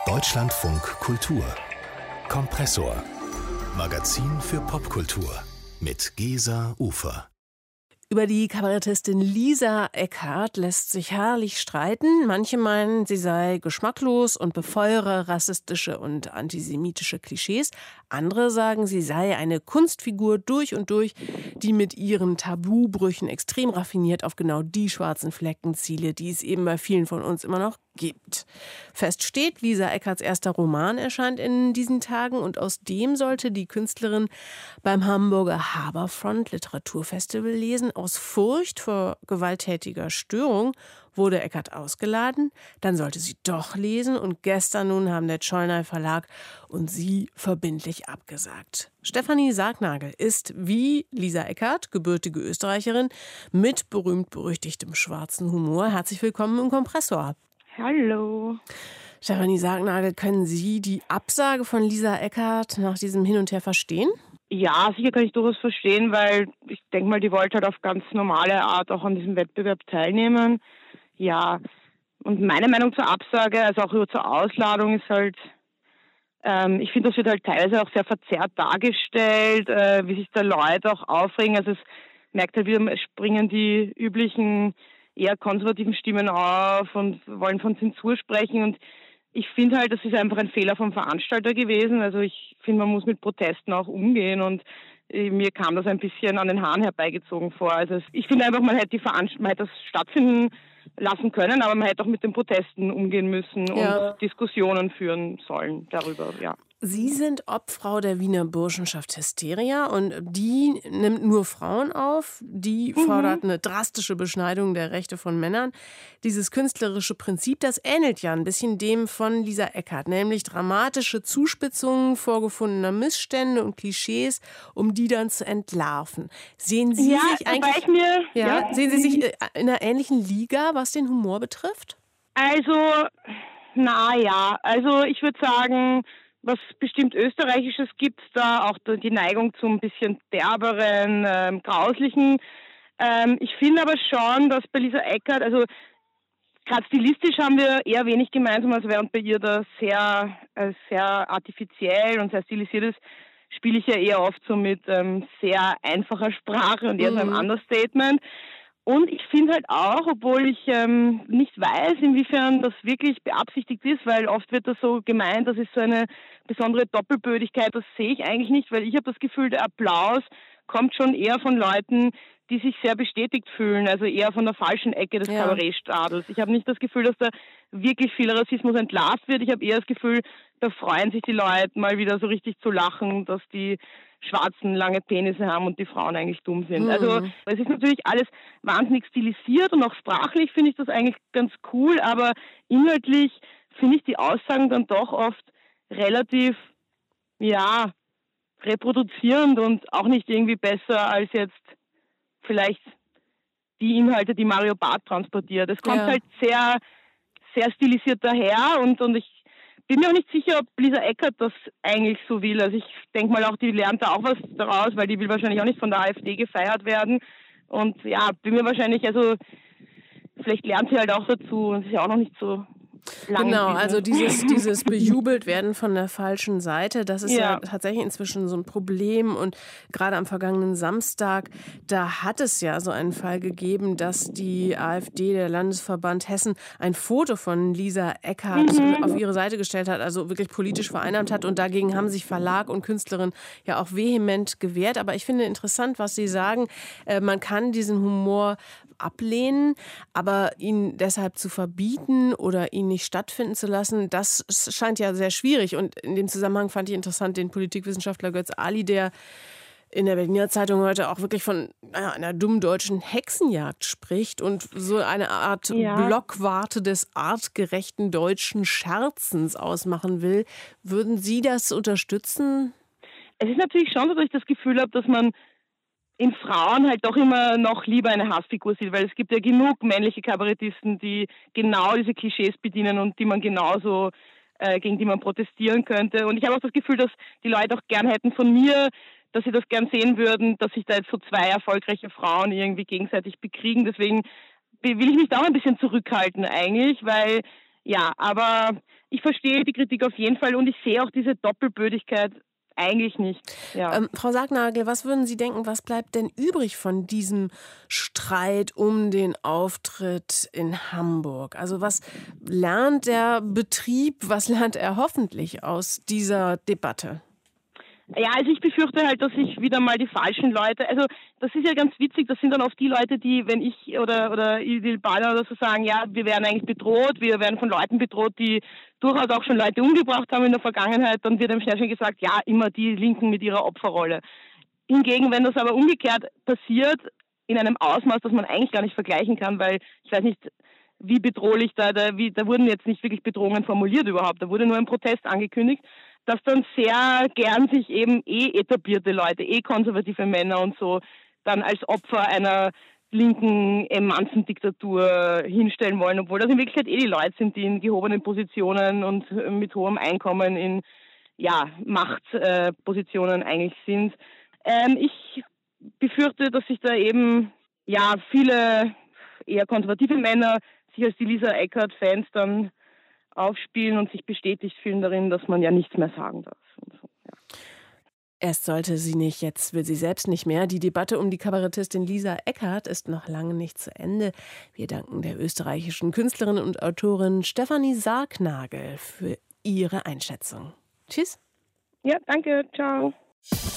Deutschlandfunk Kultur Kompressor. Magazin für Popkultur mit Gesa Ufer. Über die Kabarettistin Lisa Eckhardt lässt sich herrlich streiten. Manche meinen, sie sei geschmacklos und befeuere rassistische und antisemitische Klischees. Andere sagen, sie sei eine Kunstfigur durch und durch, die mit ihren Tabubrüchen extrem raffiniert auf genau die schwarzen Flecken ziele, die es eben bei vielen von uns immer noch gibt. Fest steht, Lisa Eckhardts erster Roman erscheint in diesen Tagen und aus dem sollte die Künstlerin beim Hamburger Harbourfront Literaturfestival lesen. Aus Furcht vor gewalttätiger Störung wurde Eckhardt ausgeladen. Dann sollte sie doch lesen und gestern nun haben der Czollner Verlag und sie verbindlich abgesagt. Stefanie Sargnagel ist wie Lisa Eckhardt, gebürtige Österreicherin, mit berühmt-berüchtigtem schwarzen Humor. Herzlich willkommen im Kompressor. Hallo. Stefanie Sargnagel, können Sie die Absage von Lisa Eckhardt nach diesem Hin und Her verstehen? Ja, sicher kann ich durchaus verstehen, weil ich denke mal, die wollte halt auf ganz normale Art auch an diesem Wettbewerb teilnehmen. Ja, und meine Meinung zur Absage, also auch zur Ausladung ist halt, ich finde, das wird halt teilweise auch sehr verzerrt dargestellt, wie sich da Leute auch aufregen. Also es merkt halt wieder, es springen die üblichen eher konservativen Stimmen auf und wollen von Zensur sprechen. Und ich finde halt, das ist einfach ein Fehler vom Veranstalter gewesen. Also ich finde, man muss mit Protesten auch umgehen und mir kam das ein bisschen an den Haaren herbeigezogen vor. Also ich finde einfach, man hätte das stattfinden lassen können, aber man hätte auch mit den Protesten umgehen müssen und Diskussionen führen sollen darüber, ja. Sie sind Obfrau der Wiener Burschenschaft Hysteria und die nimmt nur Frauen auf. Die fordert eine drastische Beschneidung der Rechte von Männern. Dieses künstlerische Prinzip, das ähnelt ja ein bisschen dem von Lisa Eckhardt, nämlich dramatische Zuspitzungen vorgefundener Missstände und Klischees, um die dann zu entlarven. Sehen Sie sich eigentlich sehen Sie sich in einer ähnlichen Liga, was den Humor betrifft? Also ich würde sagen, was bestimmt Österreichisches gibt, da auch die Neigung zum bisschen derberen, grauslichen. Ich finde aber schon, dass bei Lisa Eckhardt, also gerade stilistisch haben wir eher wenig gemeinsam, also während bei ihr da sehr artifiziell und sehr stilisiert ist, spiele ich ja eher oft so mit sehr einfacher Sprache und eher so einem Understatement. Und ich finde halt auch, obwohl ich nicht weiß, inwiefern das wirklich beabsichtigt ist, weil oft wird das so gemeint, das ist so eine besondere Doppelbödigkeit, das sehe ich eigentlich nicht, weil ich habe das Gefühl, der Applaus kommt schon eher von Leuten, die sich sehr bestätigt fühlen, also eher von der falschen Ecke des Kabarettstadels. Ich habe nicht das Gefühl, dass da wirklich viel Rassismus entlarvt wird. Ich habe eher das Gefühl, da freuen sich die Leute mal wieder so richtig zu lachen, dass die Schwarzen lange Penisse haben und die Frauen eigentlich dumm sind. Also es ist natürlich alles wahnsinnig stilisiert und auch sprachlich finde ich das eigentlich ganz cool, aber inhaltlich finde ich die Aussagen dann doch oft relativ, reproduzierend und auch nicht irgendwie besser als jetzt vielleicht die Inhalte, die Mario Barth transportiert. Es kommt halt sehr, sehr stilisiert daher und ich bin mir auch nicht sicher, ob Lisa Eckhardt das eigentlich so will. Also ich denke mal auch, die lernt da auch was daraus, weil die will wahrscheinlich auch nicht von der AfD gefeiert werden. Und bin mir wahrscheinlich, also vielleicht lernt sie halt auch dazu und ist ja auch noch nicht so lange. Genau, also dieses bejubelt werden von der falschen Seite, das ist ja tatsächlich inzwischen so ein Problem. Und gerade am vergangenen Samstag, da hat es ja so einen Fall gegeben, dass die AfD, der Landesverband Hessen, ein Foto von Lisa Eckhardt auf ihre Seite gestellt hat, also wirklich politisch vereinnahmt hat. Und dagegen haben sich Verlag und Künstlerin ja auch vehement gewehrt. Aber ich finde interessant, was Sie sagen. Man kann diesen Humor ablehnen, aber ihn deshalb zu verbieten oder ihn nicht stattfinden zu lassen, das scheint ja sehr schwierig. Und in dem Zusammenhang fand ich interessant den Politikwissenschaftler Götz Ali, der in der Berliner Zeitung heute auch wirklich von einer dummen deutschen Hexenjagd spricht und so eine Art Blockwarte des artgerechten deutschen Scherzens ausmachen will. Würden Sie das unterstützen? Es ist natürlich schon so, dass ich das Gefühl habe, dass man in Frauen halt doch immer noch lieber eine Hassfigur sieht, weil es gibt ja genug männliche Kabarettisten, die genau diese Klischees bedienen und die man genauso, gegen die man protestieren könnte. Und ich habe auch das Gefühl, dass die Leute auch gern hätten von mir, dass sie das gern sehen würden, dass sich da jetzt so zwei erfolgreiche Frauen irgendwie gegenseitig bekriegen. Deswegen will ich mich da auch ein bisschen zurückhalten eigentlich, weil Ja, aber ich verstehe die Kritik auf jeden Fall und ich sehe auch diese Doppelbödigkeit eigentlich nicht. Ja. Frau Sargnagel, was würden Sie denken, was bleibt denn übrig von diesem Streit um den Auftritt in Hamburg? Also was lernt der Betrieb, was lernt er hoffentlich aus dieser Debatte? Ja, also ich befürchte halt, dass sich wieder mal die falschen Leute, also das ist ja ganz witzig, das sind dann oft die Leute, die, wenn ich oder Idil Bader oder so sagen, ja, wir werden eigentlich bedroht, wir werden von Leuten bedroht, die durchaus auch schon Leute umgebracht haben in der Vergangenheit, dann wird einem schnell schon gesagt, ja, immer die Linken mit ihrer Opferrolle. Hingegen, wenn das aber umgekehrt passiert, in einem Ausmaß, das man eigentlich gar nicht vergleichen kann, weil ich weiß nicht, wie bedrohlich da wurden jetzt nicht wirklich Bedrohungen formuliert überhaupt, da wurde nur ein Protest angekündigt, dass dann sehr gern sich eben etablierte Leute, konservative Männer und so, dann als Opfer einer linken Emanzendiktatur hinstellen wollen, obwohl das in Wirklichkeit die Leute sind, die in gehobenen Positionen und mit hohem Einkommen in Machtpositionen eigentlich sind. Ich befürchte, dass sich da eben viele eher konservative Männer sich als die Lisa Eckhardt-Fans dann aufspielen und sich bestätigt fühlen darin, dass man ja nichts mehr sagen darf. Und so, ja. Erst sollte sie nicht, jetzt will sie selbst nicht mehr. Die Debatte um die Kabarettistin Lisa Eckhardt ist noch lange nicht zu Ende. Wir danken der österreichischen Künstlerin und Autorin Stefanie Sargnagel für ihre Einschätzung. Tschüss. Ja, danke. Ciao.